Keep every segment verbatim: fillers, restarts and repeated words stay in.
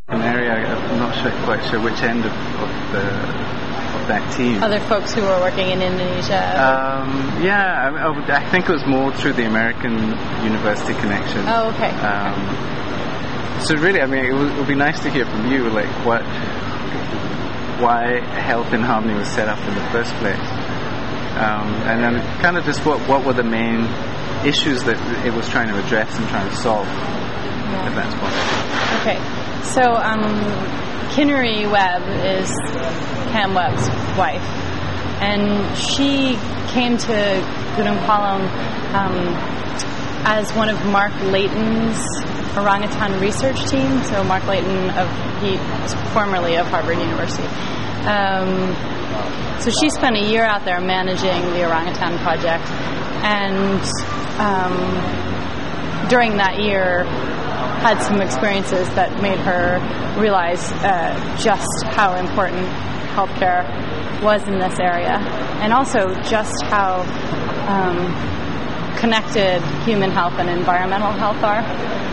An area, I'm not sure, quite sure which end of, of the of that team. Other folks who were working in Indonesia? Um, yeah, I, I think it was more through the American University connection. Oh, okay. Um, so really, I mean, it would, it would be nice to hear from you, like what, why Health in Harmony was set up in the first place, um, and then kind of just what what were the main issues that it was trying to address and trying to solve, yeah. If that's possible. Okay. So, um, Kinnari Webb is Cam Webb's wife, and she came to Gunung Palung um, as one of Mark Layton's orangutan research team. So, Mark Layton, of he was formerly of Harvard University. Um, so, she spent a year out there managing the orangutan project, and um, during that year, had some experiences that made her realize uh, just how important healthcare was in this area, and also just how um, connected human health and environmental health are.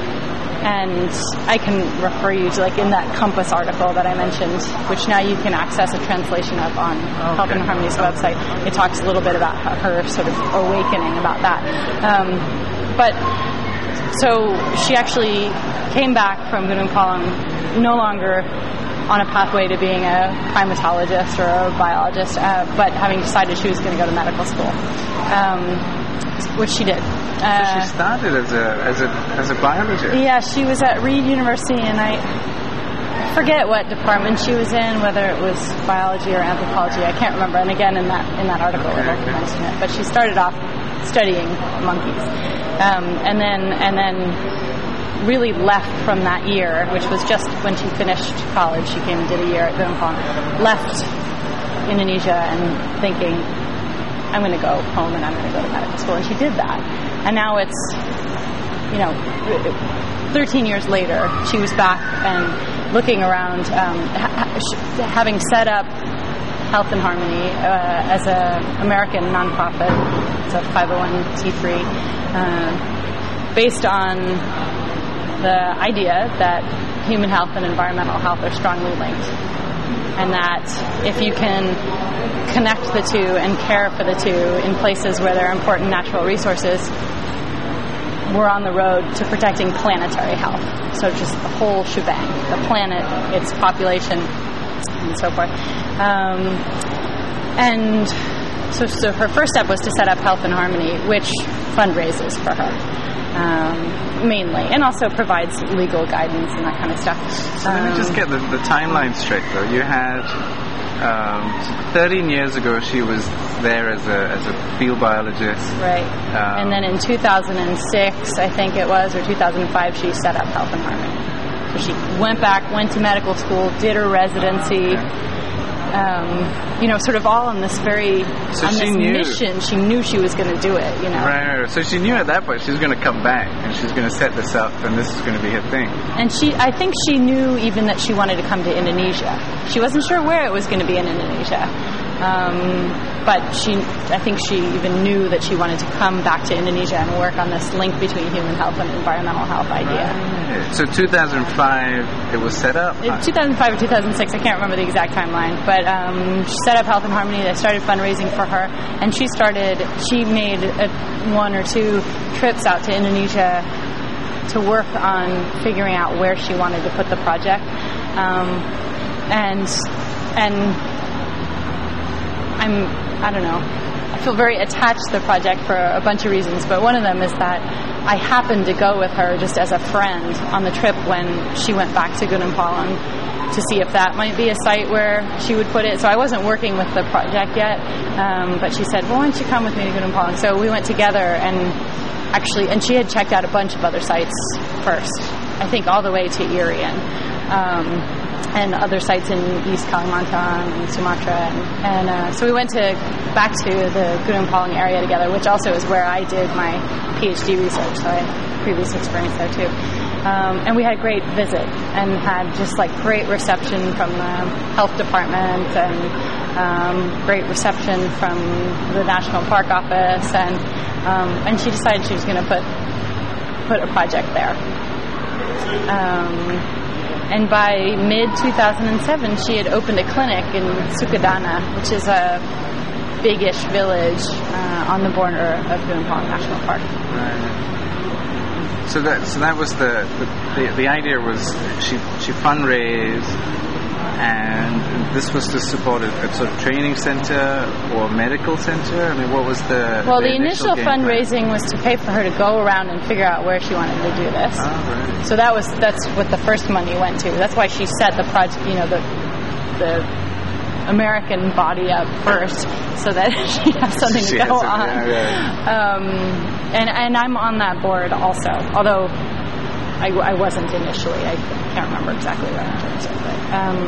And I can refer you to, like, in that Compass article that I mentioned, which now you can access a translation of on okay. Health in Harmony's website. It talks a little bit about her, her sort of awakening about that. Um, but So she actually came back from Gunung Palung no longer on a pathway to being a primatologist or a biologist, uh, but having decided she was going to go to medical school, um, which she did. Uh, so she started as a as a as a biologist. Yeah, she was at Reed University, and I forget what department she was in, whether it was biology or anthropology. I can't remember. And again, in that in that article, okay, it okay. mentioned it. But she started off studying monkeys, um, and then and then really left from that year, which was just when she finished college. She came and did a year at Gunung Palung, left Indonesia and thinking, I'm going to go home and I'm going to go to medical school, and she did that. And now it's, you know, thirteen years later, she was back and looking around, um, ha- having set up Health in Harmony uh, as an American nonprofit. It's a five oh one c three, uh, based on the idea that human health and environmental health are strongly linked, and that if you can connect the two and care for the two in places where there are important natural resources, we're on the road to protecting planetary health. So just the whole shebang, the planet, its population, and so forth. Um, and so, so her first step was to set up Health in Harmony, which fundraises for her, um, mainly, and also provides legal guidance and that kind of stuff. So um, let me just get the, the timeline straight, though. You had um, thirteen years ago, she was there as a as a field biologist, right? Um, and then in two thousand six, I think it was, or two thousand five, she set up Health in Harmony. So she went back, went to medical school, did her residency. Okay. Um, you know, sort of all on this very so on she this knew. mission. She knew she was going to do it. You know, right, right. So she knew at that point she was going to come back and she's going to set this up, and this is going to be her thing. And she, I think, she knew even that she wanted to come to Indonesia. She wasn't sure where it was going to be in Indonesia, um, but she, I think, she even knew that she wanted to come back to Indonesia and work on this link between human health and environmental health idea. Right. So two thousand five, it was set up. In two thousand five or two thousand six, I can't remember the exact timeline, but um, she set up Health in Harmony. They started fundraising for her, and she started. She made a, one or two trips out to Indonesia to work on figuring out where she wanted to put the project, um, and and I'm I don't know. I feel very attached to the project for a bunch of reasons, but one of them is that I happened to go with her just as a friend on the trip when she went back to Gunung Palung to see if that might be a site where she would put it. So I wasn't working with the project yet, um, but she said, well, why don't you come with me to Gunung Palung? So we went together, and actually, and she had checked out a bunch of other sites first, I think all the way to Irian. Um, and other sites in East Kalimantan and Sumatra, and, and uh, so we went to back to the Gunung Palung area together, which also is where I did my PhD research, so I had previous experience there too. Um, and we had a great visit and had just like great reception from the health department, and um, great reception from the National Park Office, and um, and she decided she was going to put put a project there. Um, and by mid two thousand seven, she had opened a clinic in Sukadana, which is a big-ish village uh, on the border of Gunung National Park. Right. So that so that was the the, the the idea was she she fundraised, and this was to support a, a sort of training center or medical center. I mean, what was the well? The, the initial, initial fundraising plan? was to pay for her to go around and figure out where she wanted to do this. Oh, right. So that was that's what the first money went to. That's why she set the project, you know, the the American body up first, so that she has something to she go has on. It, yeah, yeah. Um, and and I'm on that board also, although I, I wasn't initially. I can't remember exactly what in terms of it. Um,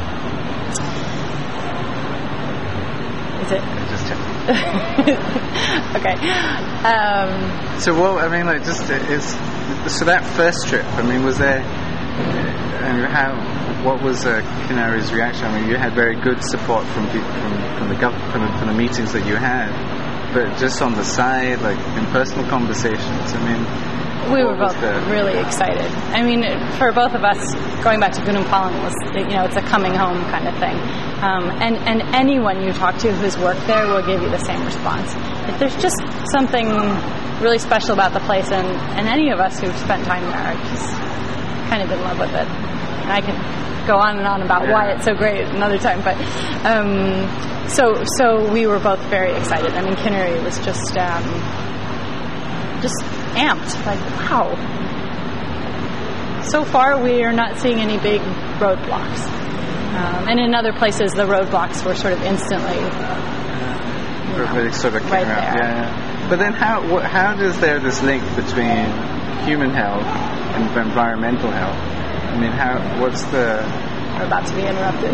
is it? Just checking. Okay. Um, so well, I mean, like, just is so that first trip. I mean, was there? I mean, how? What was uh, Kinari's reaction? I mean, you had very good support from the, from from the, gov- from the from the meetings that you had, but just on the side, like in personal conversations. I mean, we were both the... really excited. I mean, for both of us, going back to Gunung Palung was, you know, it's a coming home kind of thing. Um, and and anyone you talk to who's worked there will give you the same response. If there's just something really special about the place, and, and any of us who've spent time there are just kind of in love with it. And I can go on and on about yeah. why it's so great another time, but um, so so we were both very excited. I mean, Kinari was just um, just amped, like, wow. So far, we are not seeing any big roadblocks, um, and in other places, the roadblocks were sort of instantly, you know, really sort of came right out. there. Yeah. But then, how what, how does there this link between human health and environmental health? I mean, how? What's the? We're about to be interrupted.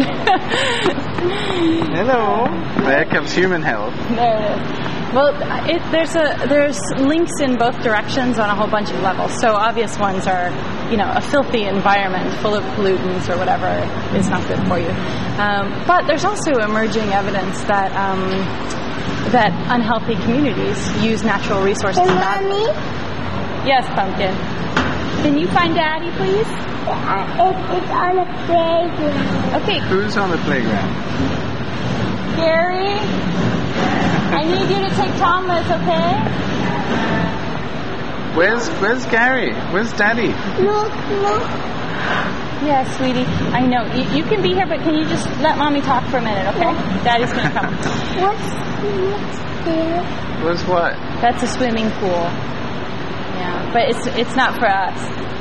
Hello. There comes human health. There it is. Well, it, there's a there's links in both directions on a whole bunch of levels. So obvious ones are, you know, a filthy environment full of pollutants or whatever is not good for you. Um, but there's also emerging evidence that um, that unhealthy communities use natural resources. Hey, Mommy? Yes, Pumpkin. Can you find Daddy, please? Uh, it, it's on the playground. Okay. Who's on the playground? Gary, I need you to take Thomas, okay? Where's Where's Gary? Where's Daddy? Look, look. Yeah, sweetie. I know. You, you can be here, but can you just let Mommy talk for a minute, okay? Daddy's going to come. What's, what's there? What's what? That's a swimming pool. Yeah, but it's it's not for us.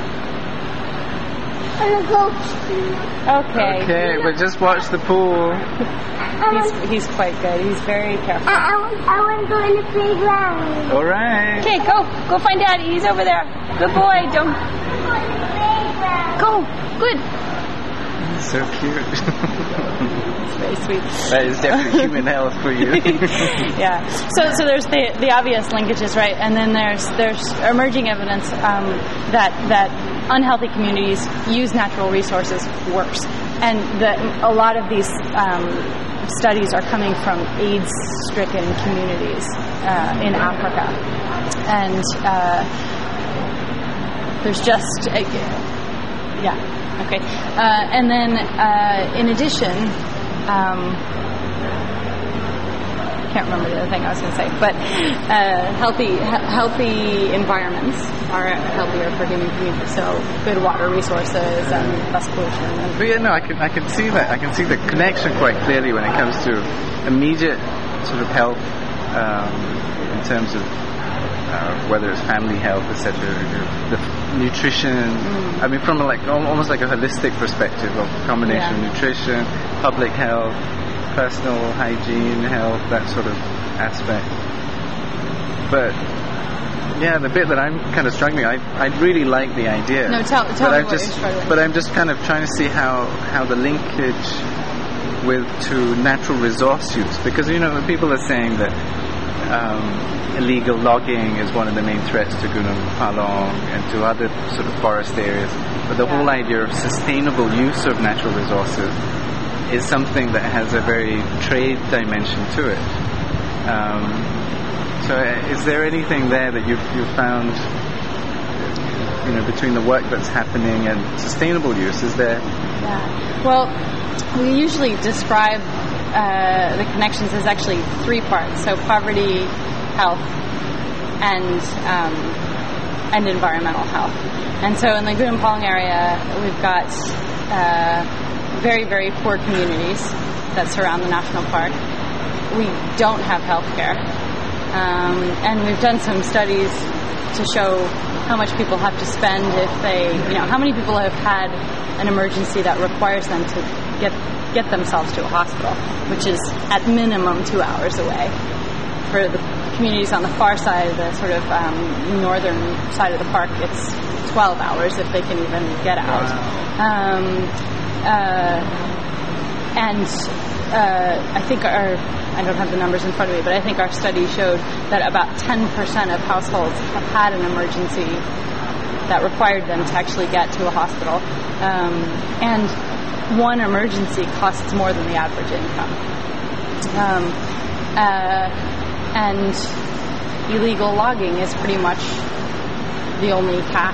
I'm gonna go. Okay. Okay, but just watch the pool. He's he's quite good. He's very careful. I, I, want, I want to go in the playground. All right. Okay, go. Go find Daddy. He's over there. Good boy. Don't. Go in the playground. Go. Good. So cute. It's very sweet. That is definitely human health for you. Yeah. So so there's the the obvious linkages, right? And then there's there's emerging evidence um, that that unhealthy communities use natural resources worse, and that a lot of these um, studies are coming from AIDS-stricken communities uh, in Africa, and uh, there's just uh, yeah. Okay, uh, and then uh, in addition, um, can't remember the other thing I was going to say, but uh, healthy he- healthy environments are healthier for human communities. So good water resources and less pollution. And But yeah, no, I can I can see that. I can see the connection quite clearly when it comes to immediate sort of health um, in terms of uh, whether it's family health, et cetera. The f- nutrition. Mm. I mean, from a, like almost like a holistic perspective of combination Yeah. of nutrition, public health, personal hygiene, health, that sort of aspect. But yeah, the bit that I'm kind of struggling, I I really like the idea. No, tell- tell but me I'm what just, you're struggling But with. I'm just kind of trying to see how how the linkage with to natural resource use, because you know people are saying that um, illegal logging is one of the main threats to Gunung Palung and to other sort of forest areas. But the Yeah. whole idea of sustainable use of natural resources is something that has a very trade dimension to it. Um, so, uh, is there anything there that you've you found you know, between the work that's happening and sustainable use? Is there? Yeah. Well, we usually describe uh, the connections as actually three parts. So poverty, health, and um, and environmental health. And so in the Gunung Palung area, we've got uh, very, very poor communities that surround the national park. We don't have health care. Um, and we've done some studies to show how much people have to spend if they, you know, how many people have had an emergency that requires them to get get themselves to a hospital, which is at minimum two hours away. For the communities on the far side, the sort of um, northern side of the park, it's twelve hours if they can even get out. Um, uh, and uh, I think our, I don't have the numbers in front of me, but I think our study showed that about ten percent of households have had an emergency that required them to actually get to a hospital. Um, and one emergency costs more than the average income. Um, uh, and illegal logging is pretty much the only cash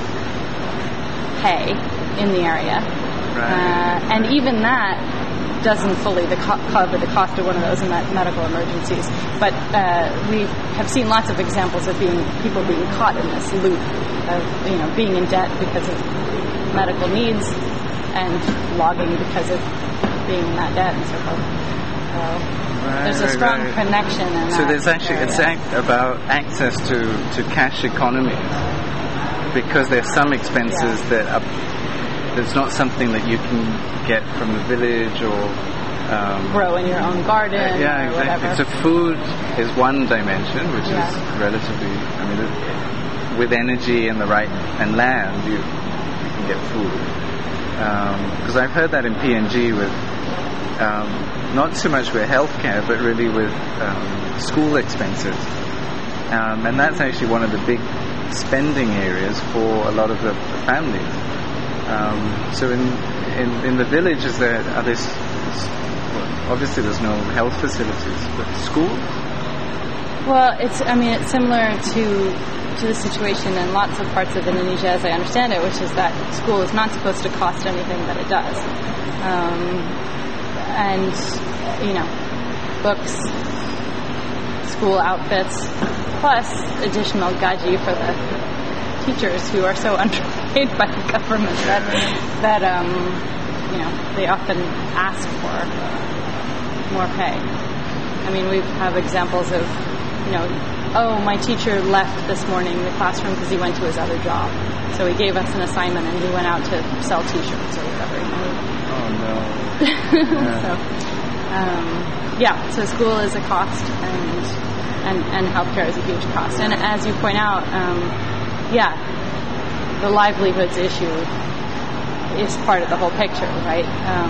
pay in the area. Right. Uh, and even that doesn't fully the co- cover the cost of one of those med- medical emergencies. But uh, we have seen lots of examples of being people being caught in this loop of, you know, being in debt because of medical needs and logging because of being in that debt and so forth. So Right, there's a right, strong right. connection in So that there's actually, area. it's act about access to, to cash economies, because there's some expenses Yeah. that are, there's not something that you can get from the village or um, grow in your own garden Uh, yeah, or exactly. whatever. So food is one dimension, which Yeah. is relatively, I mean, it- with energy and the right, and land, you, you can get food. Because I've heard that in P N G with, um, not so much with healthcare, but really with um, school expenses. Um, and that's actually one of the big spending areas for a lot of the, the families. Um, so in, in in the village, is there, are there, s- well, obviously there's no health facilities, but schools? Well, it's, I mean, it's similar to to the situation in lots of parts of Indonesia, as I understand it, which is that school is not supposed to cost anything that it does. Um, and, you know, books, school outfits, plus additional gaji for the teachers who are so underpaid by the government that, that um, you know, they often ask for more pay. I mean, we have examples of, you know, oh, my teacher left this morning the classroom because he went to his other job. So he gave us an assignment and he went out to sell T-shirts or whatever. You know? Oh no. Yeah. so, um, yeah, so school is a cost and, and, and healthcare is a huge cost. And as you point out, um, yeah, the livelihoods issue is part of the whole picture, right? Um,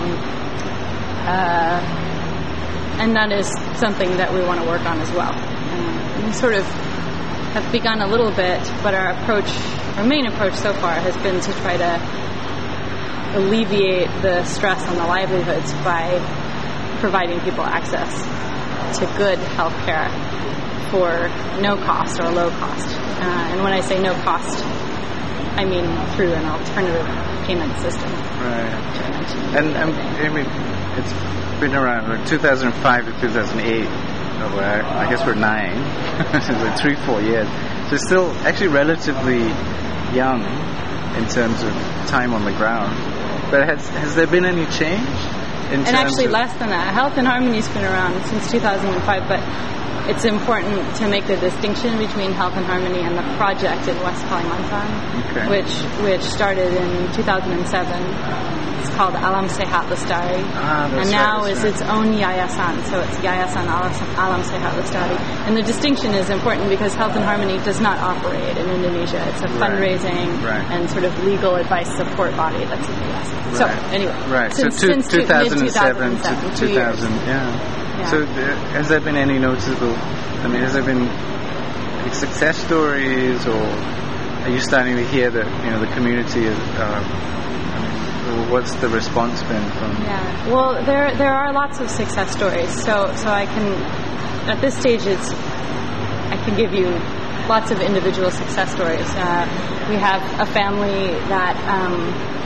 uh, and that is something that we want to work on as well. Um, we sort of have begun a little bit, but our approach, our main approach so far has been to try to alleviate the stress on the livelihoods by providing people access to good health care for no cost or low cost. Uh, and when I say no cost, I mean through an alternative payment system. Right. Which I mentioned. And um, I mean, it's been around like two thousand five to two thousand eight. Oh, well, I, I guess we're nine. So it's like three, four years. So it's still actually relatively young in terms of time on the ground. But has has there been any change? In And terms actually of less than that. Health and Harmony's been around since two thousand five, but it's important to make the distinction between Health and Harmony and the project in West Kalimantan, Okay. which which started in two thousand seven. It's called Alam Sehat Lestari, Ah, that's and now right, is that's its own yayasan, so it's Yayasan Alam Sehat Lestari. And the distinction is important because Health and Harmony does not operate in Indonesia. It's a Right. fundraising Right. and sort of legal advice support body that's in the U S. So Right. anyway, Right. since, so two, since two- two thousand seven mid-two thousand seven, to two two years. thousand. Yeah. Yeah. So uh, has there been any noticeable? I mean, has there been any success stories, or are you starting to hear that you know the community is? Uh, I mean, what's the response been from? Yeah. Well, there there are lots of success stories. So so I can at this stage it's I can give you lots of individual success stories. Uh, we have a family that um,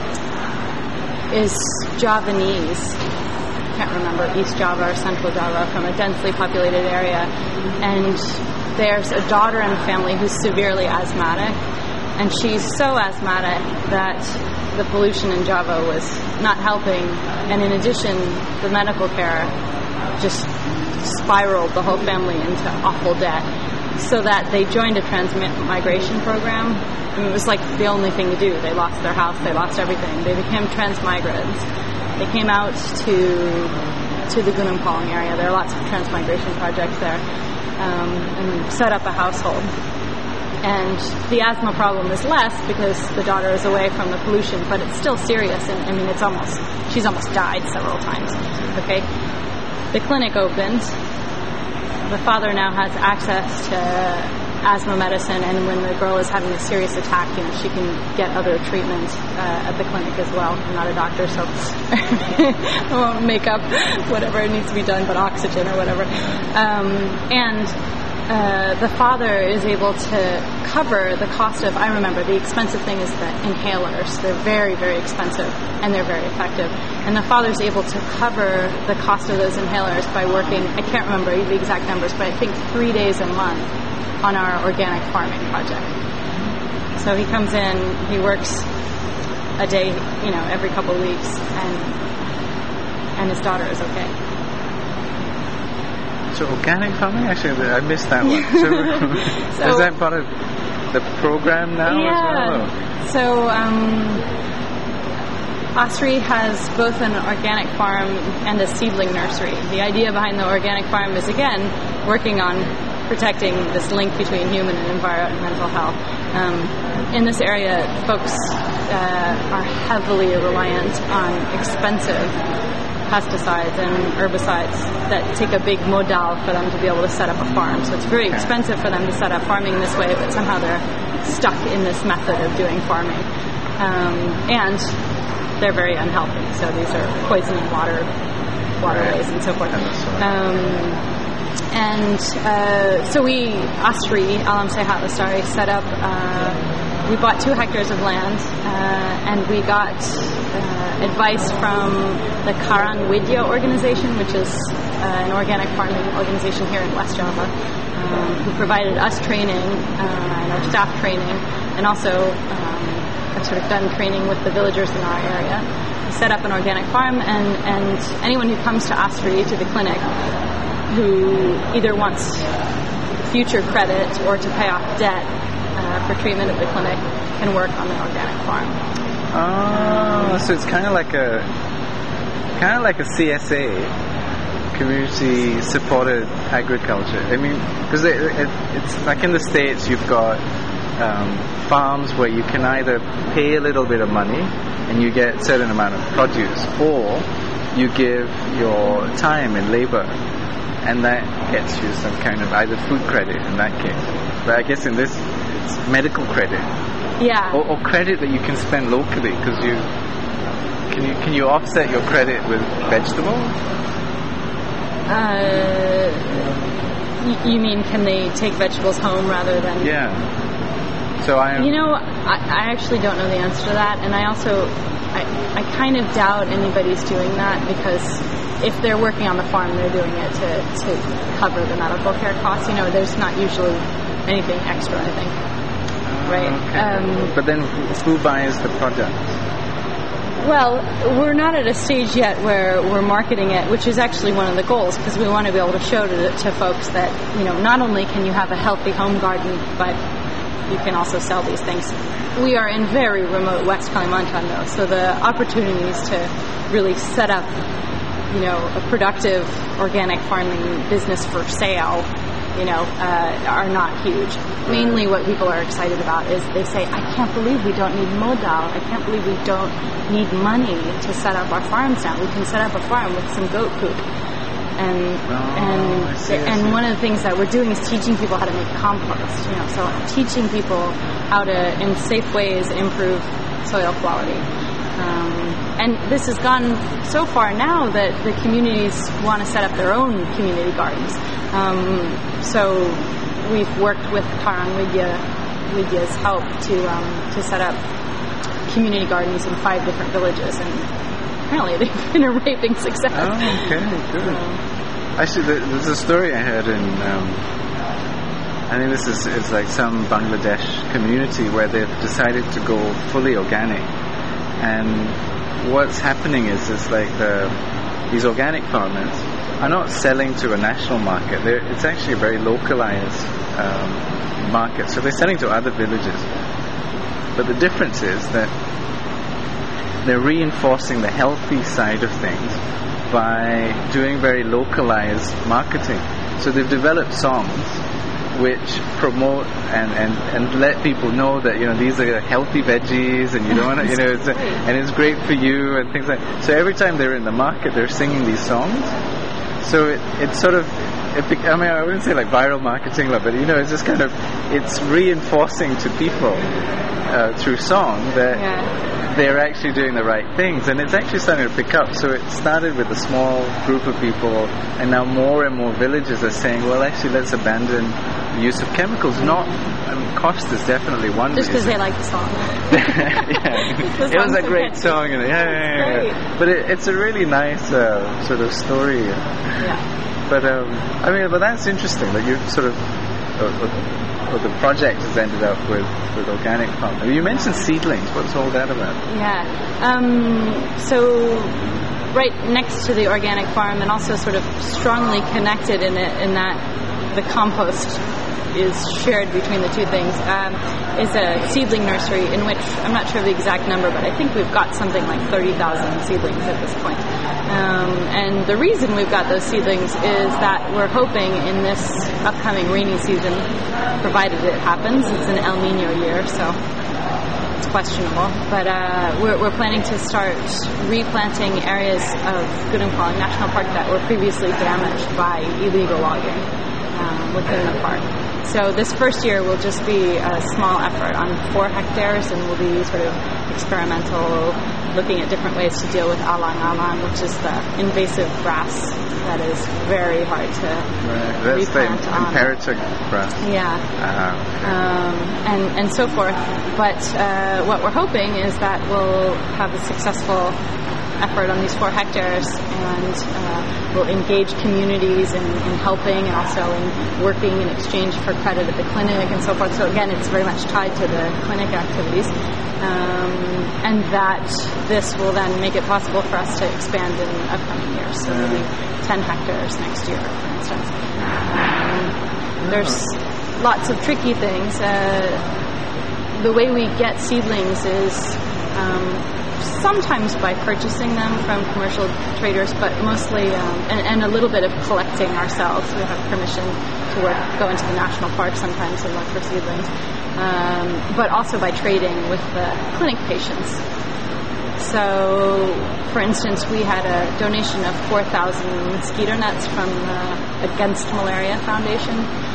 is Javanese. I can't remember, East Java or Central Java, from a densely populated area. And there's a daughter in the family who's severely asthmatic. And she's so asthmatic that the pollution in Java was not helping. And in addition, the medical care just spiraled the whole family into awful debt, so that they joined a transmigration program. I mean, it was like the only thing to do. They lost their house, they lost everything. They became transmigrants. They came out to to the Gunung Palung area. There are lots of transmigration projects there, um, and set up a household. And the asthma problem is less because the daughter is away from the pollution, but it's still serious. And I mean, it's almost she's almost died several times. Okay. The clinic opened. The father now has access to asthma medicine, and when the girl is having a serious attack, you know, she can get other treatment uh, at the clinic as well. I'm not a doctor, so I won't make up whatever needs to be done, but oxygen or whatever. Um, and uh, the father is able to cover the cost of, I remember, the expensive thing is the inhalers. They're very, very expensive, and they're very effective. And the father's able to cover the cost of those inhalers by working, I can't remember the exact numbers, but I think three days a month on our organic farming project. So he comes in, he works a day, you know, every couple of weeks, and and his daughter is okay. So organic farming? Actually, I missed that one. So, so is that part of the program now yeah. as well? Or? So um, OSRI has both an organic farm and a seedling nursery. The idea behind the organic farm is, again, working on protecting this link between human and environmental health. Um, in this area, folks uh, are heavily reliant on expensive pesticides and herbicides that take a big modal for them to be able to set up a farm. So it's very expensive for them to set up farming this way, but somehow they're stuck in this method of doing farming. Um, and they're very unhealthy. So these are poisoning water, waterways and so forth. Um, And uh, so we, OSRI, Alam Sehat Lestari, set up, uh, we bought two hectares of land, uh, and we got uh, advice from the Karang Widya organization, which is uh, an organic farming organization here in West Java, um, who provided us training uh, and our staff training, and also um, have sort of done training with the villagers in our area. We set up an organic farm, and, and anyone who comes to OSRI, to the clinic, who either wants future credit or to pay off debt uh, for treatment at the clinic can work on the organic farm. Oh, so it's kind of like a kind of like a C S A, community supported agriculture. I mean, because it, it, it's like in the States, you've got um, farms where you can either pay a little bit of money and you get a certain amount of produce, or you give your time and labor, and that gets you some kind of either food credit in that case. But I guess in this, it's medical credit. Yeah. Or, or credit that you can spend locally, because you can you can you offset your credit with vegetables? Uh, y- you mean can they take vegetables home rather than? Yeah. So I. You know, I, I actually don't know the answer to that, and I also I I kind of doubt anybody's doing that, because if they're working on the farm, they're doing it to, to cover the medical care costs. You know, there's not usually anything extra, I think. Right? Okay. Um, but then who buys the product? Well, we're not at a stage yet where we're marketing it, which is actually one of the goals, because we want to be able to show to, to folks that, you know, not only can you have a healthy home garden, but you can also sell these things. We are in very remote West Kalimantan, though, so the opportunities to really set up, you know, a productive organic farming business for sale, you know, uh, are not huge. Mainly what people are excited about is they say, I can't believe we don't need modal. I can't believe we don't need money to set up our farms now. We can set up a farm with some goat poop. And oh, and I see, I and see. one of the things that we're doing is teaching people how to make compost, you know, so teaching people how to, in safe ways, improve soil quality. Um, and this has gone so far now that the communities want to set up their own community gardens. Um, so we've worked with Karang Vidya, Vidya's help to um, to set up community gardens in five different villages, and apparently they've been a raving success. Oh, okay, good. Um, Actually, there's a story I heard in, um, I think this is, is like some Bangladesh community where they've decided to go fully organic. And what's happening is, is like the, these organic farmers are not selling to a national market. They're, it's actually a very localized um, market. So they're selling to other villages. But the difference is that they're reinforcing the healthy side of things by doing very localized marketing. So they've developed songs which promote and, and, and let people know that, you know, these are healthy veggies and you don't want to, you know, it's a, and it's great for you and things like that. So every time they're in the market, they're singing these songs. So it, it's sort of, it, I mean, I wouldn't say like viral marketing, but, you know, it's just kind of, it's reinforcing to people uh, through song that yeah. they're actually doing the right things, and it's actually starting to pick up. So it started with a small group of people, and now more and more villages are saying, well, actually, let's abandon the use of chemicals. Not, I mean, cost is definitely one just because reason. they like the song. yeah, it was a great song, and yeah, yeah, yeah, yeah. But it, it's a really nice uh, sort of story. Yeah. But um, I mean, but that's interesting that you sort of. Uh, Well, the project has ended up with, with organic farming. You mentioned seedlings. What's all that about? Yeah. Um, so right next to the organic farm, and also sort of strongly connected in it, in that the compost is shared between the two things, um, is a seedling nursery in which, I'm not sure of the exact number, but I think we've got something like thirty thousand seedlings at this point. Um, and the reason we've got those seedlings is that we're hoping in this upcoming rainy season, provided it happens, it's an El Nino year, so it's questionable, but uh, we're, we're planning to start replanting areas of Gudong Phalang National Park that were previously damaged by illegal logging um, within the park. So this first year will just be a small effort on four hectares, and we'll be sort of experimental, looking at different ways to deal with alang-alang, which is the invasive grass that is very hard to right. That's replant the on. imperative grass. Yeah. Uh-huh. Um, and, and so forth. But uh, what we're hoping is that we'll have a successful effort on these four hectares, and uh, we'll engage communities in, in helping, and also in working in exchange for credit at the clinic and so forth. So again, it's very much tied to the clinic activities, um, and that this will then make it possible for us to expand in upcoming years. So maybe ten hectares next year, for instance. Um, there's lots of tricky things. Uh, the way we get seedlings is um, sometimes by purchasing them from commercial traders, but mostly, um, and, and a little bit of collecting ourselves. We have permission to work, go into the national park sometimes and look for seedlings, um, but also by trading with the clinic patients. So, for instance, we had a donation of four thousand mosquito nets from the Against Malaria Foundation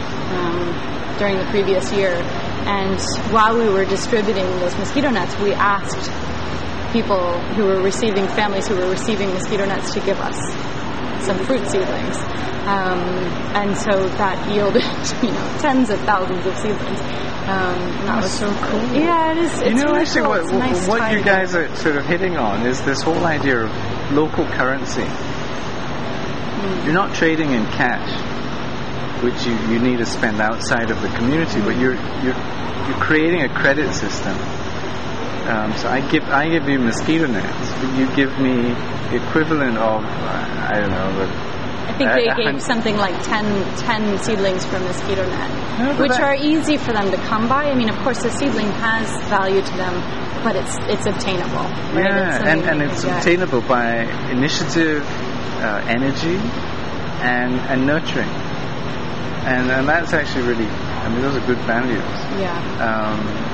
um, during the previous year. And while we were distributing those mosquito nets, we asked people who were receiving, families who were receiving mosquito nets, to give us some fruit seedlings. Um, and so that yielded, you know, tens of thousands of seedlings. Um, that was so cool. Yeah, it is. It's you know, really actually, cool. what, It's nice what you together. guys are sort of hitting on is this whole idea of local currency. Mm. You're not trading in cash, which you, you need to spend outside of the community, mm. but you're you're you're creating a credit system. Um, so I give I give you mosquito nets, but you give me the equivalent of uh, I don't know. The, I think they uh, gave something like ten, ten seedlings for mosquito net, no, which that, are easy for them to come by. I mean, of course, the seedling has value to them, but it's it's obtainable. Right? Yeah, it's and, and it's get. obtainable by initiative, uh, energy, and and nurturing, and and that's actually really. I mean, those are good values. Yeah. Um,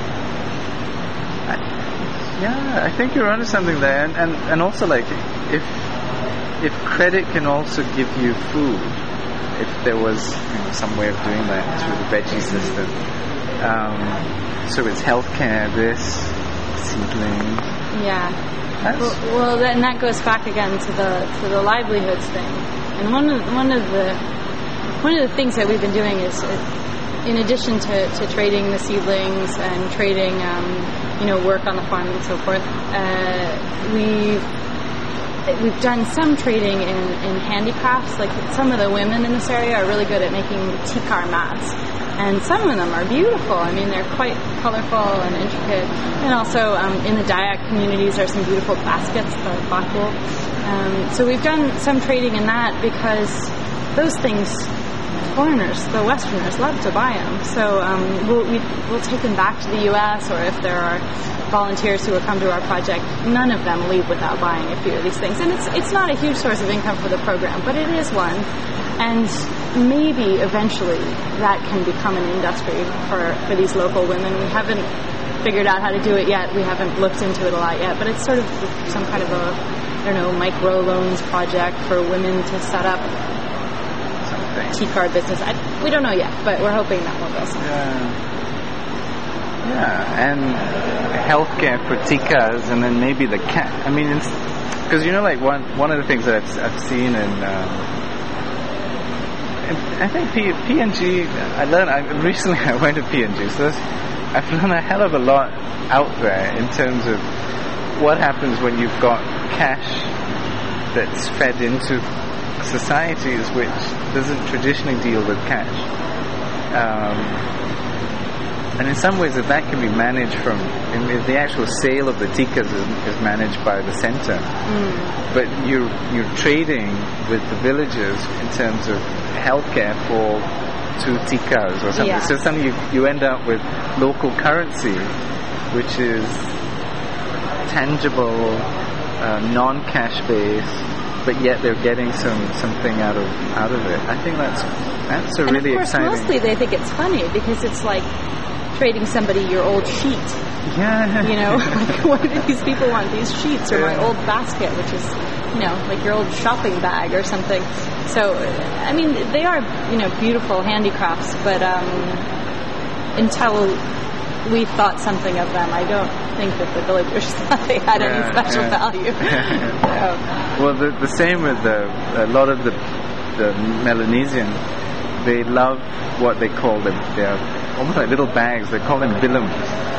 Yeah, I think you're onto something there, and, and, and also like if if credit can also give you food, if there was you know, some way of doing that through the veggie system, um, so it's healthcare, this seedling. Yeah. That's Well, well, then that goes back again to the to the livelihoods thing, and one of one of the one of the things that we've been doing is. is in addition to, to trading the seedlings and trading, um, you know, work on the farm and so forth, uh, we've we've done some trading in, in handicrafts. Like some of the women in this area are really good at making tikar mats, and some of them are beautiful. I mean, they're quite colorful and intricate. And also um, in the Dayak communities are some beautiful baskets, the bakul. Um, so we've done some trading in that because those things, foreigners, the Westerners, love to buy them. So um, we'll, we, we'll take them back to the U S, or if there are volunteers who will come to our project, none of them leave without buying a few of these things. And it's it's not a huge source of income for the program, but it is one. And maybe eventually that can become an industry for, for these local women. We haven't figured out how to do it yet. We haven't looked into it a lot yet, but it's sort of some kind of a, I don't know, micro loans project for women to set up T-card business. I, we don't know yet, but we're hoping that will go somewhere. Yeah. Yeah, and healthcare for tikas, and then maybe the cat. I mean, because you know, like one one of the things that I've, I've seen in, um, in I think P, PNG. I learned. I recently I went to P N G, so I've learned a hell of a lot out there in terms of what happens when you've got cash that's fed into societies which doesn't traditionally deal with cash. Um, And in some ways, that that can be managed from, I mean, the actual sale of the tikas is, is managed by the center. Mm. But you're, you're trading with the villagers in terms of healthcare for two tikas or something. Yeah. So suddenly you, you end up with local currency, which is tangible, uh, non-cash based, but yet they're getting some something out of out of it. I think that's that's a and really of course, exciting. Mostly they think it's funny because it's like trading somebody your old sheet. Yeah. You know, like, what do these people want? These sheets or yeah. my old basket, which is, you know, like your old shopping bag or something. So, I mean, they are, you know, beautiful handicrafts, but um, until we thought something of them, I don't think that the villagers thought they had yeah, any special yeah. value. So. Well, the, the same with the, a lot of the, the Melanesian. They love what they call them. They're almost like little bags. They call them bilums.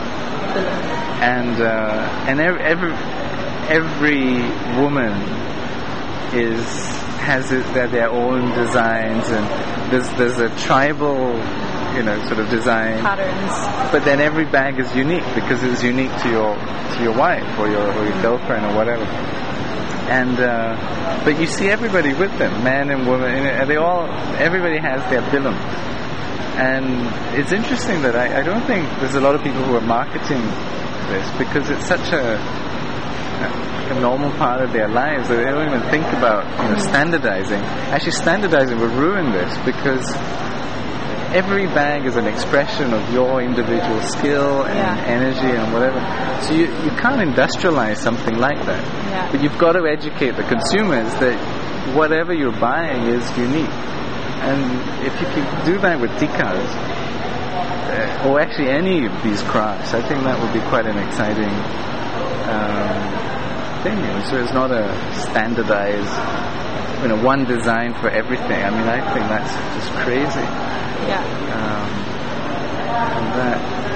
And uh, and every, every every woman is has it, their, their own designs, and there's there's a tribal, you know, sort of design patterns. But then every bag is unique because it's unique to your to your wife or your or your girlfriend or whatever. And uh, but you see everybody with them, men and women, and they all, everybody has their bilum. And it's interesting that I, I don't think there's a lot of people who are marketing this because it's such a, a normal part of their lives that they don't even think about, you know, standardizing. Actually, standardizing would ruin this because every bag is an expression of your individual skill and yeah. energy and whatever. So you, you can't industrialize something like that. Yeah. But you've got to educate the consumers that whatever you're buying is unique. And if you can do that with tikas, uh, or actually any of these crafts, I think that would be quite an exciting um, thing. So it's not a standardized, you know, one design for everything. I mean, I think that's just crazy. Yeah. Um, and that,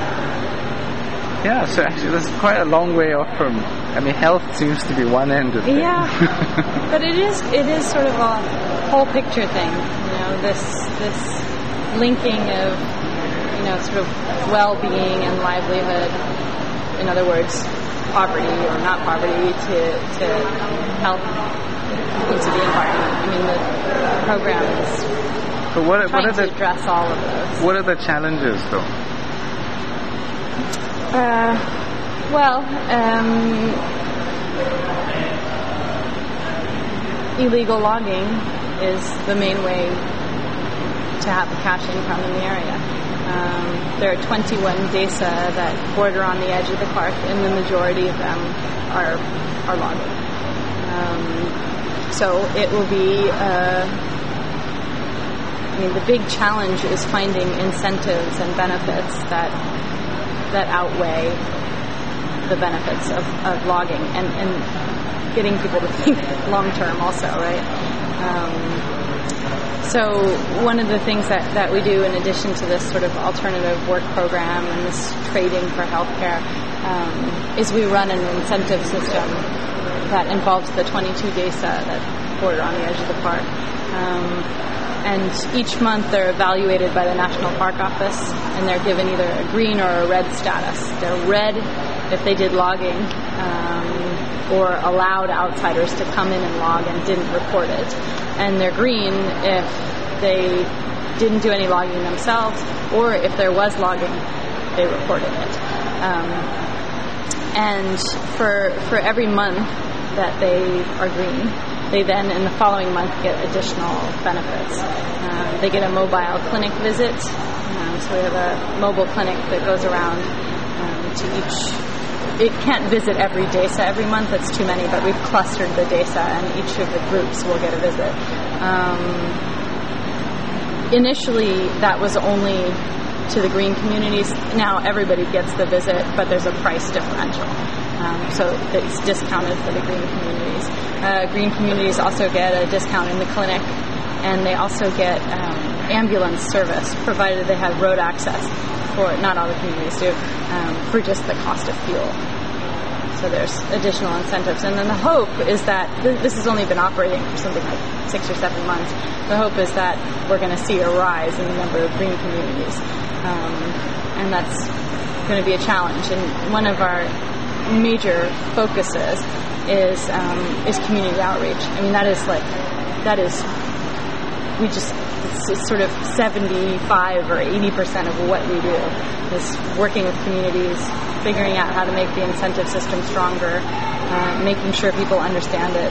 yeah, so actually that's quite a long way off from, I mean, health seems to be one end of it. Yeah. But it is it is sort of a whole picture thing, you know, this this linking of, you know, sort of well-being and livelihood, in other words, poverty or not poverty, to, to health, into the environment. I mean, the, the program is But what, trying what are to the, address all of those. What are the challenges, though? Uh, well, um, illegal logging is the main way to have a cash income in the area. Um, there are twenty-one desa that border on the edge of the park, and the majority of them are are logging. Um, so it will be. Uh, I mean, the big challenge is finding incentives and benefits that that outweigh the benefits of, of logging and, and getting people to think long term also, right? Um, so one of the things that, that we do in addition to this sort of alternative work program and this trading for healthcare um, is we run an incentive system that involves the twenty-two desa that border on the edge of the park. Um, And each month they're evaluated by the National Park Office, and they're given either a green or a red status. They're red if they did logging, um, or allowed outsiders to come in and log and didn't report it. And they're green if they didn't do any logging themselves, or if there was logging, they reported it. Um, and for for every month that they are green, they then, in the following month, get additional benefits. Um, they get a mobile clinic visit. Um, so we have a mobile clinic that goes around um, to each. It can't visit every desa every month. That's too many, but we've clustered the desa, and each of the groups will get a visit. Um, initially, that was only to the green communities. Now everybody gets the visit, but there's a price differential. Um, so it's discounted for the green communities. Uh, green communities also get a discount in the clinic, and they also get um, ambulance service, provided they have road access, for not all the communities do, um, for just the cost of fuel. So there's additional incentives. And then the hope is that, th- this has only been operating for something like six or seven months, the hope is that we're going to see a rise in the number of green communities. Um, and that's going to be a challenge. And one of our major focuses is um, is community outreach. I mean, that is like, that is, we just, it's, it's sort of seventy-five or eighty percent of what we do is working with communities, figuring out how to make the incentive system stronger, uh, making sure people understand it,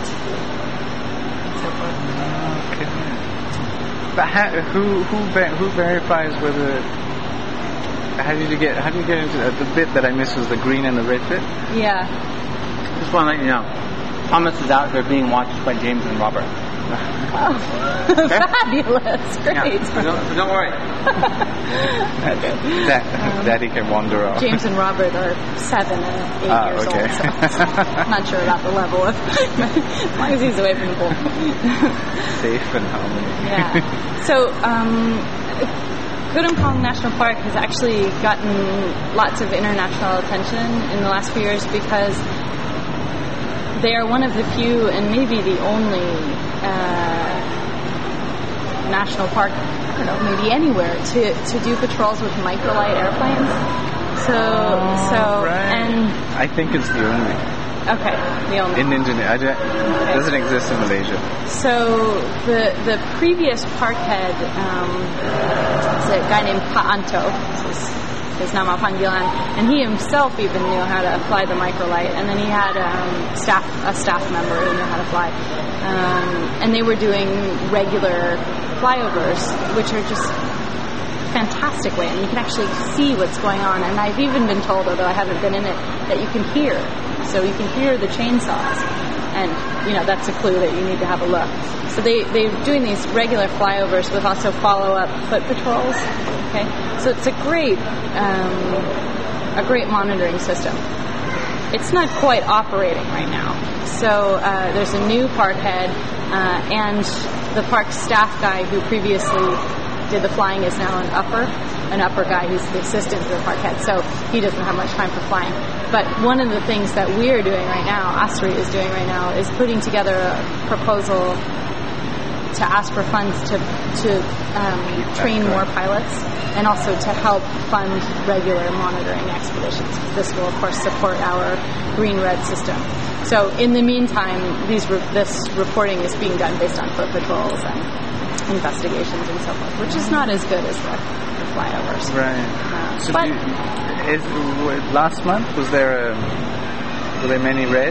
and so forth. Okay. But how, who who ver- who verifies whether? How did you get? How do you get into that? The bit that I missed was the green and the red bit. Yeah. Just want to let you know, Thomas is out there being watched by James and Robert. Oh, fabulous! Great. Yeah, don't, don't worry. Okay. That, Um, Daddy can wander off. James and Robert are seven and eight Ah, years okay. old, so I'm not sure about the level of, as long as he's away from the pool. Safe and harmony. Yeah. So, um, Kurumkong National Park has actually gotten lots of international attention in the last few years because they are one of the few and maybe the only uh, national park, I don't know, maybe anywhere, to, to do patrols with microlight airplanes. So, Oh, so, right. and, I think it's the only okay, the only in Indonesia. I don't, It doesn't exist in Malaysia. So the the previous park head um, is a guy named Pa Anto, this is his nama panggilan, and he himself even knew how to fly the microlight, and then he had um, staff a staff member who knew how to fly, um, and they were doing regular flyovers, which are just fantastic way, and you can actually see what's going on. And I've even been told, although I haven't been in it, that you can hear. So you can hear the chainsaws, and you know that's a clue that you need to have a look. So they they're doing these regular flyovers with also follow-up foot patrols. Okay, so it's a great um, a great monitoring system. It's not quite operating right now. So uh, there's a new park head, uh, and the park staff guy who previously did the flying is now an upper, an upper guy who's the assistant to the park head, so he doesn't have much time for flying. But one of the things that we're doing right now, ASRI is doing right now, is putting together a proposal to ask for funds to to um, train more pilots, and also to help fund regular monitoring expeditions. This will, of course, support our green-red system. So in the meantime, these re- this reporting is being done based on foot patrols and investigations and so forth, which is not as good as the, the flyovers. Right. Uh, So but do you, is, w- last month was there a, were there many red?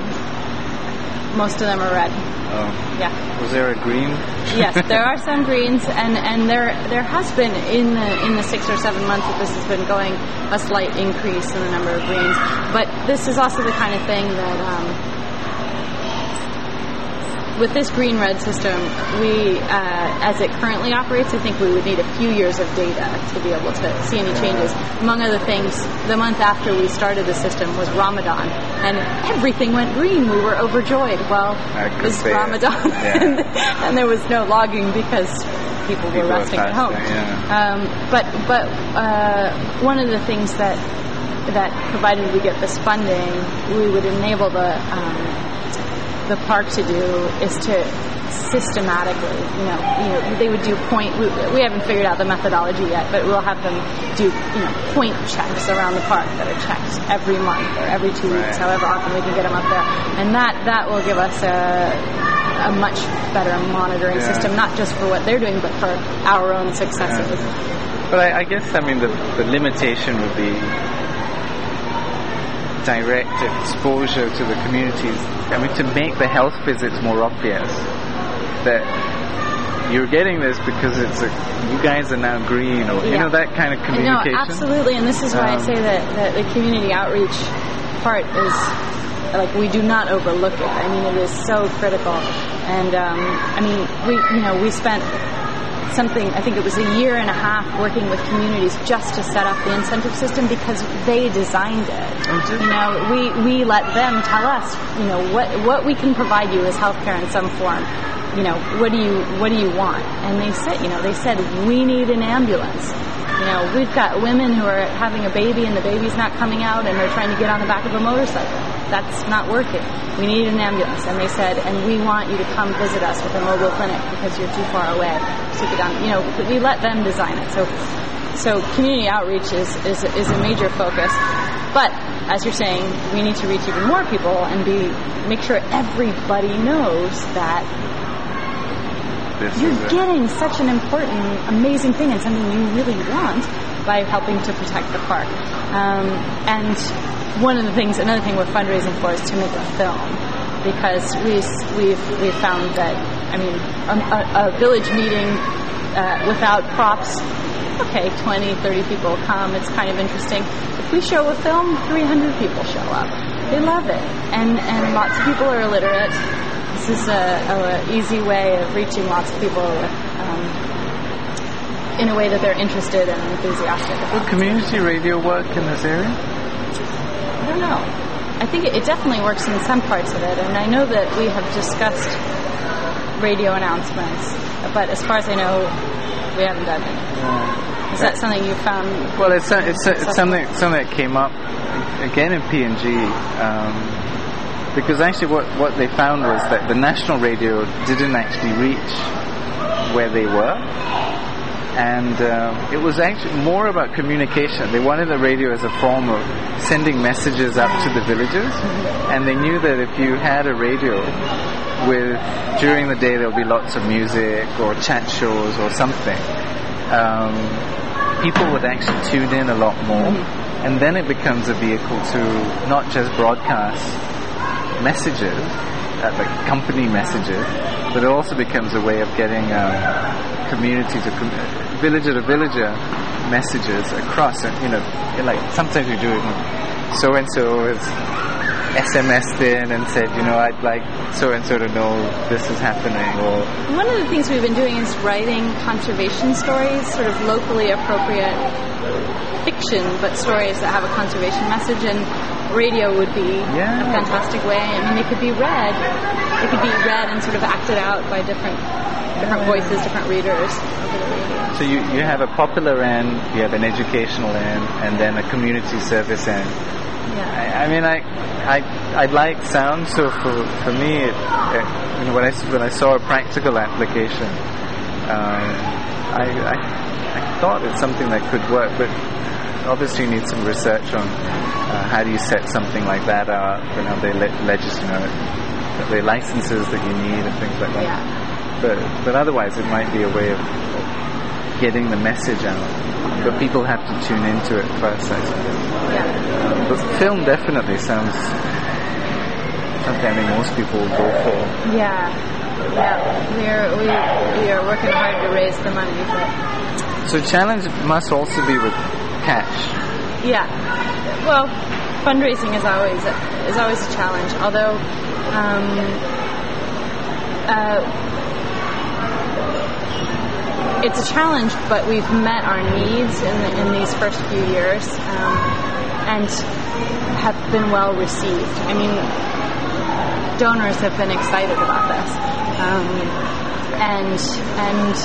most of them are red. Oh. Yeah. Was there a green? Yes, there are some greens, and, and there there has been in the in the six or seven months that this has been going a slight increase in the number of greens. But this is also the kind of thing that um, with this green red system, we, uh, as it currently operates, I think we would need a few years of data to be able to see any changes. Among other things, the month after we started the system was Ramadan, and everything went green. We were overjoyed. Well, it was Ramadan, yeah. and, and there was no logging because people were People resting are at home. fasting, yeah. Um, but but uh, one of the things that that provided we get this funding, we would enable the um, the park to do is to systematically, you know, you know, they would do point. We, we haven't figured out the methodology yet, but we'll have them do, you know, point checks around the park that are checked every month or every two weeks, Right. however often we can get them up there, and that that will give us a a much better monitoring Yeah. system, not just for what they're doing, but for our own successes. Yeah. But I, I guess, I mean, the, the limitation would be direct exposure to the communities. I mean, to make the health visits more obvious that you're getting this because it's a, you guys are now green, or, you Yeah. know, that kind of communication. No, absolutely, and this is why I Um, say that, that the community outreach part is, like, we do not overlook it. I mean, it is so critical. And, um, I mean, we, you know, we spent something, I think it was a year and a half working with communities just to set up the incentive system because they designed it. Oh, You know, we, we let them tell us, you know, what, what we can provide you is healthcare in some form. You know, what do you, what do you want? And they said, you know, they said, we need an ambulance. You know, we've got women who are having a baby and the baby's not coming out and they're trying to get on the back of a motorcycle. That's not working. We need an ambulance. And they said, and we want you to come visit us with a mobile clinic because you're too far away. So get on, you know, we let them design it. So, so community outreach is, is, is a major focus. But as you're saying, we need to reach even more people and be, make sure everybody knows that This you're is it. getting such an important, amazing thing and something you really want by helping to protect the park. Um, and one of the things, another thing we're fundraising for is to make a film, because we, we've we've found that, I mean, a, a, a village meeting uh, without props, okay, twenty, thirty people come, it's kind of interesting. If we show a film, three hundred people show up. They love it, and and lots of people are illiterate. This is a, a easy way of reaching lots of people um, in a way that they're interested and enthusiastic about. Will community radio work in this area? I don't know. I think it, it definitely works in some parts of it, and I know that we have discussed radio announcements, but as far as I know, we haven't done it. Yeah. Is that something you found? Well, it's, it's, it's something something that came up again in P and G. Um, Because actually what, what they found was that the national radio didn't actually reach where they were. And uh, it was actually more about communication. They wanted the radio as a form of sending messages up to the villages. And they knew that if you had a radio with, during the day there would be lots of music or chat shows or something, um, people would actually tune in a lot more. And then it becomes a vehicle to not just broadcast messages, uh, like company messages, but it also becomes a way of getting um, community to com- villager to villager messages across. And you know, like sometimes we do it. So and so is S M S'd in and said, you know, I'd like so and so to know this is happening. Or one of the things we've been doing is writing conservation stories, sort of locally appropriate fiction, but stories that have a conservation message. And radio would be Yeah. a fantastic way. I mean, they could be read. They could be read and sort of acted out by different different voices, different readers over the radio. so you, you have a popular end, you have an educational end, and then a community service end. Yeah. I, I mean, I, I, I like sound, so for for me, it, it, you know, when I when I saw a practical application, um, I, I I thought it's something that could work, but obviously you need some research on uh, how do you set something like that up, and how they le- legislate, you know, the licenses that you need and things like that. Yeah. But but otherwise, it might be a way of getting the message out. But people have to tune into it first, I suppose. Yeah. But film definitely sounds something I think most people will go for. Yeah. Yeah. We are we we are working hard to raise the money, but So challenge must also be with cash. yeah. Well, fundraising is always is always a challenge. Although um, uh, it's a challenge, but we've met our needs in, the, in these first few years um, and have been well received. I mean, donors have been excited about this, um, and and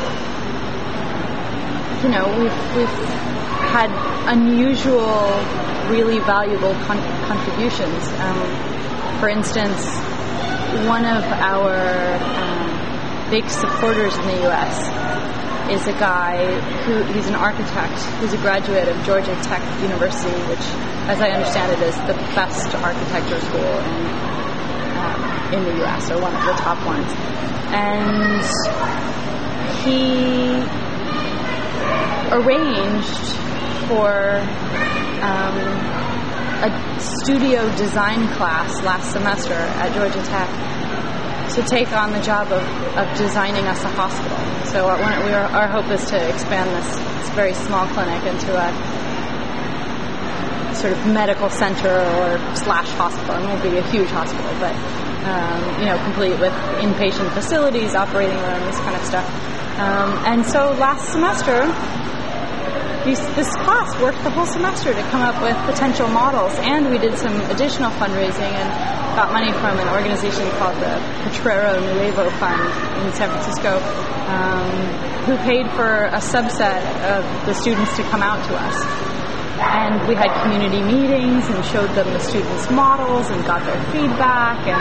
you know we've we've had unusual, really valuable con- contributions. Um, for instance, one of our um, big supporters in the U S is a guy who, he's an architect, who's a graduate of Georgia Tech University, which, as I understand it, is the best architecture school in, um, in the U S, or one of the top ones. And he arranged for um, a studio design class last semester at Georgia Tech to take on the job of, of designing us a hospital. So our, we are, our hope is to expand this, this very small clinic into a sort of medical center or slash hospital. It won't be a huge hospital, but um, you know, complete with inpatient facilities, operating room, this kind of stuff. Um, and so last semester, these, this class worked the whole semester to come up with potential models, and we did some additional fundraising and got money from an organization called the Potrero Nuevo Fund in San Francisco, um, who paid for a subset of the students to come out to us. And we had community meetings and showed them the students' models and got their feedback, and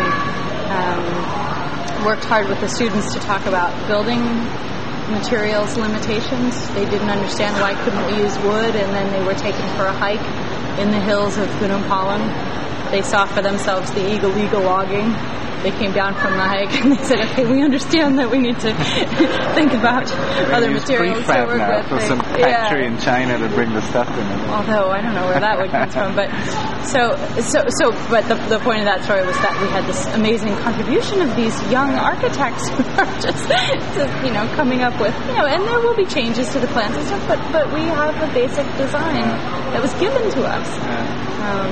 um, worked hard with the students to talk about building materials limitations. They didn't understand why couldn't we use wood, and then they were taken for a hike in the hills of Gunung Palem. They saw for themselves the Eagle Eagle logging. They came down from the hike and they said, okay, we understand that we need to think about other materials. Prefab so now for some factory yeah. in China to bring the stuff in. Although I don't know where that would come from, but so so so. But the the point of that story was that we had this amazing contribution of these young architects who are just, just you know coming up with you know, and there will be changes to the plans and stuff, but but we have a basic design that was given to us. Um,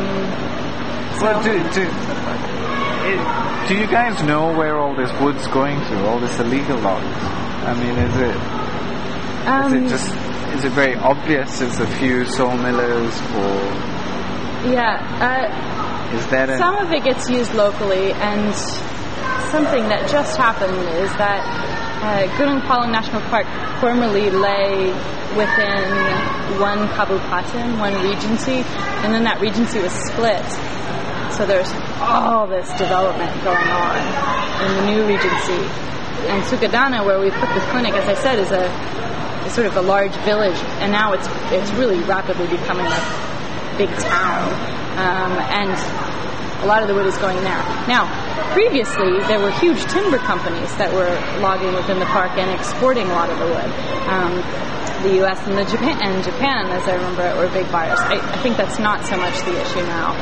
so. Well, do do. It, do you guys know where all this wood's going to? All this illegal logs? I mean, is it um, is it just is it very obvious? Is a few sawmillers, or yeah? Uh, is that a, some of it gets used locally, and something that just happened is that uh, Gunung Palem National Park formerly lay within one kabupaten, one regency, and then that regency was split. So there's all this development going on in the new regency. And Sukadana, where we put this clinic, as I said, is a is sort of a large village, and now it's it's really rapidly becoming a big town. Um, and a lot of the wood is going there. Now, previously, there were huge timber companies that were logging within the park and exporting a lot of the wood. Um, the U S and the Japan, and Japan, as I remember it, were big buyers. I, I think that's not so much the issue now.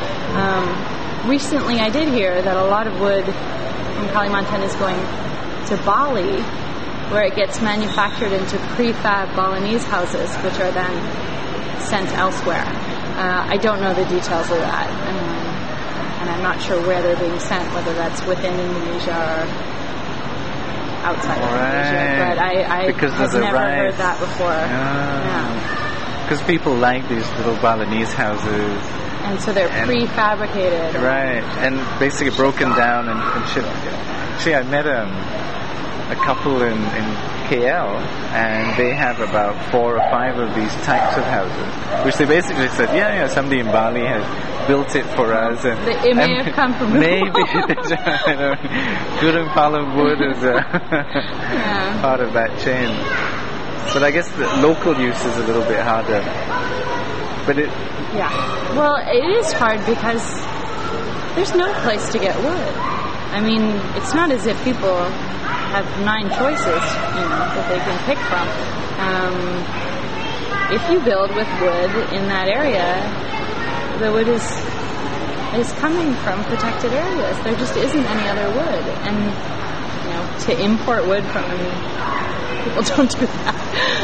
Um, recently, I did hear that a lot of wood from Kalimantan is going to Bali, where it gets manufactured into prefab Balinese houses, which are then sent elsewhere. Uh, I don't know the details of that, um, and I'm not sure where they're being sent, whether that's within Indonesia or outside of Indonesia, but I, I because have never heard that before. Because yeah. people like these little Balinese houses. And so they're and prefabricated. Right, and basically broken down and, and shipped. Actually, I met um, a couple in, in K L, and they have about four or five of these types of houses, which they basically said, yeah, yeah, somebody in Bali has built it for us. And it may and have come from maybe Gunung Palem wood is a yeah. part of that chain. But I guess the local use is a little bit harder. But it yeah, well, it is hard because there's no place to get wood. I mean, it's not as if people have nine choices, you know, that they can pick from. Um, if you build with wood in that area, the wood is is coming from protected areas. There just isn't any other wood, and you know, to import wood from people don't do that.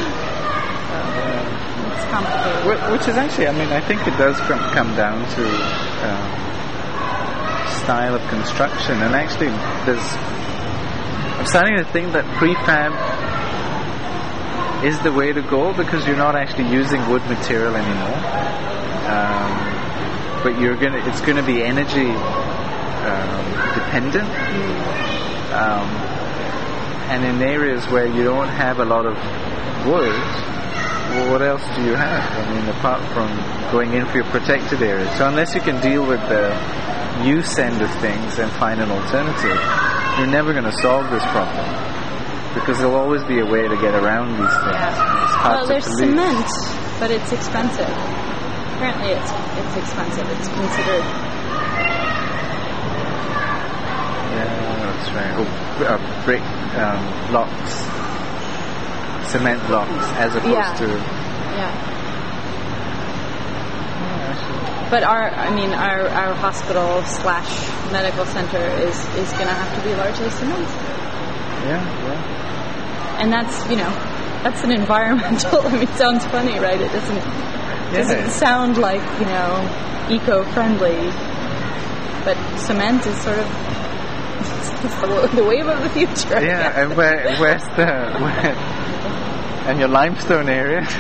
So it's complicated. Which is actually, I mean, I think it does come down to uh, style of construction, and actually, there's starting to think that prefab is the way to go, because you're not actually using wood material anymore. Um, but you're gonna, it's going to be energy um, dependent. Um, and in areas where you don't have a lot of wood, well, what else do you have? I mean, apart from going in for your protected areas. So unless you can deal with the use end of things and find an alternative, you're never going to solve this problem, because there'll always be a way to get around these things. Yeah. It's hard Well, to there's police. cement, but it's expensive. Apparently, it's it's expensive. It's considered. Yeah, that's right. Oh, b- uh, brick um, blocks, cement blocks, as opposed Yeah. to. Yeah. But our, I mean, our, our hospital slash medical center is, is going to have to be largely cement. Yeah, yeah. And that's, you know, that's an environmental, I mean, it sounds funny, right? It doesn't, doesn't Yeah. sound like, you know, eco-friendly. But cement is sort of it's the, the wave of the future. Yeah, and where, where's the... Where, and your limestone area. I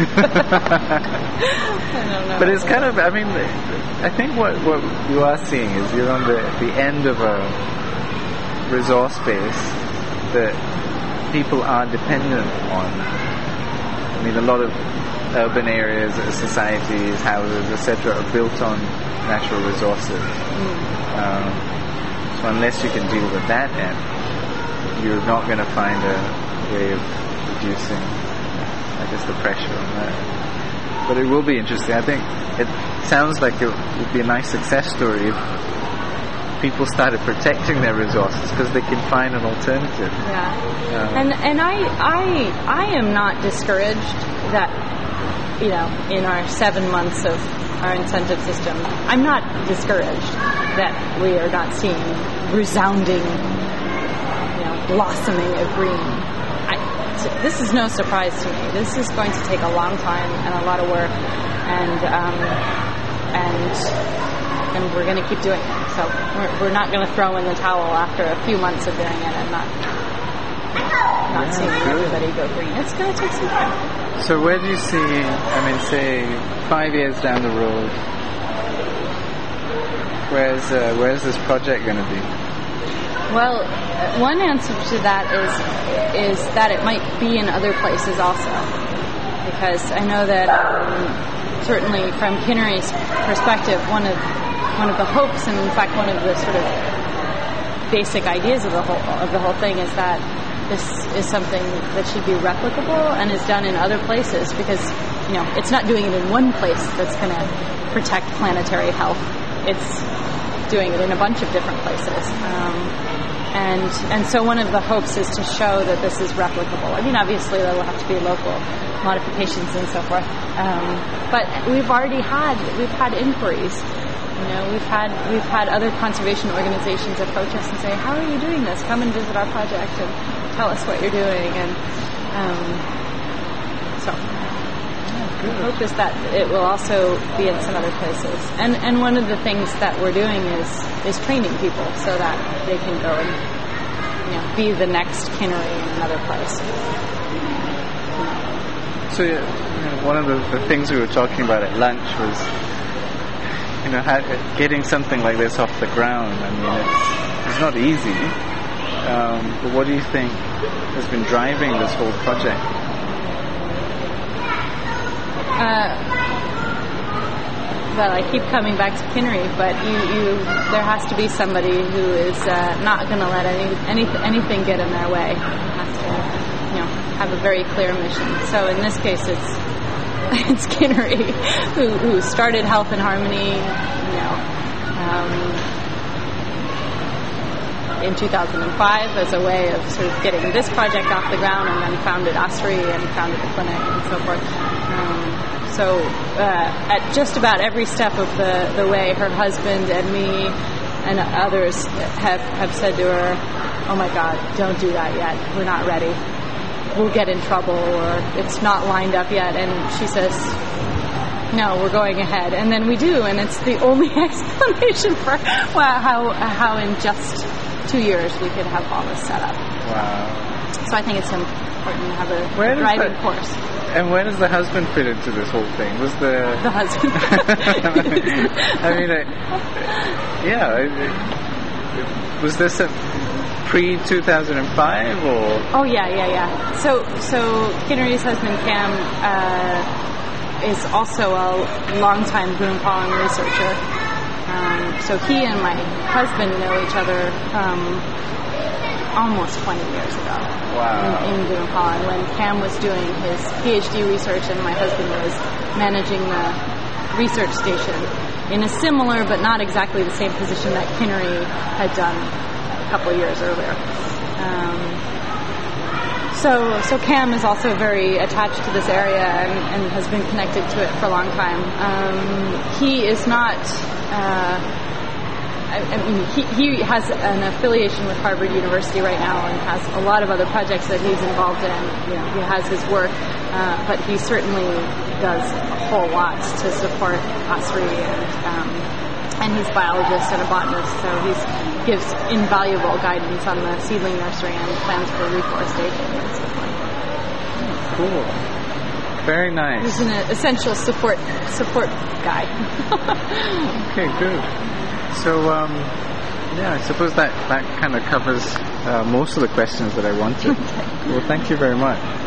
don't know. But it's kind of, I mean, I think what, what you are seeing is you're on the, the end of a resource base that people are dependent on. I mean, a lot of urban areas, societies, houses, et cetera are built on natural resources. Mm. Um, so unless you can deal with that end, you're not going to find a way of reducing, I guess, the pressure on that. But it will be interesting. I think it sounds like it would be a nice success story if people started protecting their resources, because they can find an alternative. Yeah. Um, And and I I I am not discouraged that, you know, in our seven months of our incentive system, I'm not discouraged that we are not seeing resounding, you know, blossoming of green. I, t- this is no surprise to me. This is going to take a long time and a lot of work, and um, and and we're going to keep doing it. So we're, we're not going to throw in the towel after a few months of doing it and not not Yeah, seeing sure. everybody go green. It's going to take some time. So where do you see, I mean, say, five years down the road, where's, uh, where's this project going to be? Well, uh, one answer to that is is that it might be in other places also, because I know that um, certainly from Kinnery's perspective, one of one of the hopes, and in fact one of the sort of basic ideas of the whole of the whole thing, is that this is something that should be replicable and is done in other places, because, you know, it's not doing it in one place that's going to protect planetary health. It's doing it in a bunch of different places. Um, and and so one of the hopes is to show that this is replicable. I mean, obviously there will have to be local modifications and so forth. Um, but we've already had we've had inquiries. You know, we've had we've had other conservation organizations approach us and say, "How are you doing this? Come and visit our project and tell us what you're doing." And um, so the hope is that it will also be in some other places. And and one of the things that we're doing is is training people so that they can go and, you know, be the next Kinnery in another place. So yeah, you know, one of the, the things we were talking about at lunch was, you know, how, getting something like this off the ground. I mean, it's, it's not easy. Um, but what do you think has been driving this whole project? Uh, well, I keep coming back to Kinnery, but you, you there has to be somebody who is uh, not going to let any, any anything get in their way. Has to, you know, have a very clear mission. So in this case, it's it's Kinnery who who started Health and Harmony, you know, um, in two thousand five as a way of sort of getting this project off the ground, and then founded Osprey and founded the clinic and so forth. Um, so uh, at just about every step of the, the way, her husband and me and others have, have said to her, "Oh my God, don't do that yet. We're not ready. We'll get in trouble," or "It's not lined up yet." And she says, "No, we're going ahead." And then we do, and it's the only explanation for wow, how how in just two years we could have all this set up. Wow. So I think it's important to have a, Where a does driving that- course. And where does the husband fit into this whole thing? Was the The husband. I mean, I, yeah. I, I, was this a pre two thousand five or? Oh yeah, yeah, yeah. So so Kinnery's husband Cam uh, is also a longtime boom pollen researcher. Um, so he and my husband know each other from almost twenty years ago. Wow. In, in boom pollen, when Cam was doing his PhD research and my husband was managing the research station in a similar but not exactly the same position that Kinnery had done a couple of years earlier. Um, so, so Cam is also very attached to this area and, and has been connected to it for a long time. Um, he is not. Uh, I, I mean, he, he has an affiliation with Harvard University right now and has a lot of other projects that he's involved in. You know, he has his work, uh, but he certainly does a whole lot to support OSRI and um, and he's a biologist and a botanist, so he gives invaluable guidance on the seedling nursery and plans for reforestation and stuff like that. Cool. Very nice. He's an essential support support guy. Okay, good. So, um, yeah, I suppose that, that kind of covers uh, most of the questions that I wanted. Well, thank you very much.